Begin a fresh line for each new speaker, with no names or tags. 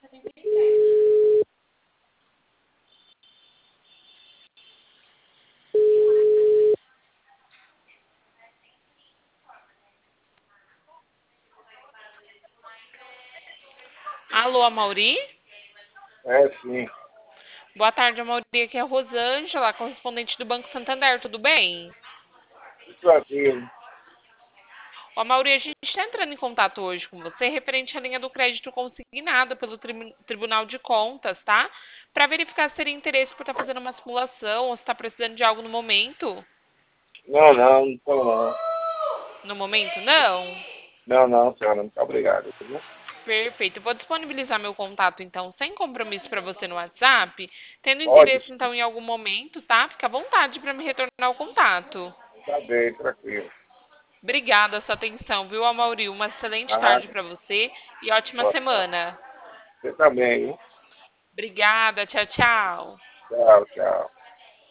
Alô, Amauri?
É, sim.
Boa tarde, Amauri. Aqui é a Rosângela, correspondente do Banco Santander. Tudo bem?
Tranquilo.
Ô, Amauri, a gente está entrando em contato hoje com você referente à linha do crédito consignada pelo Tribunal de Contas, tá? Para verificar se teria interesse por estar fazendo uma simulação ou se está precisando de algo no momento.
Não, não tô não.
No momento, não?
Não, não, senhora, muito obrigado. Viu?
Perfeito. Eu vou disponibilizar meu contato, então, sem compromisso para você no WhatsApp. Tendo
Pode,
interesse, então, em algum momento, tá? Fica à vontade para me retornar o contato.
tá bem, tranquilo.
Obrigada a sua atenção, viu, Amauri? Uma excelente
Ah,
tarde para você e ótima
boa tarde.
semana.
Você também, viu?
Obrigada, tchau, tchau.
Tchau, tchau.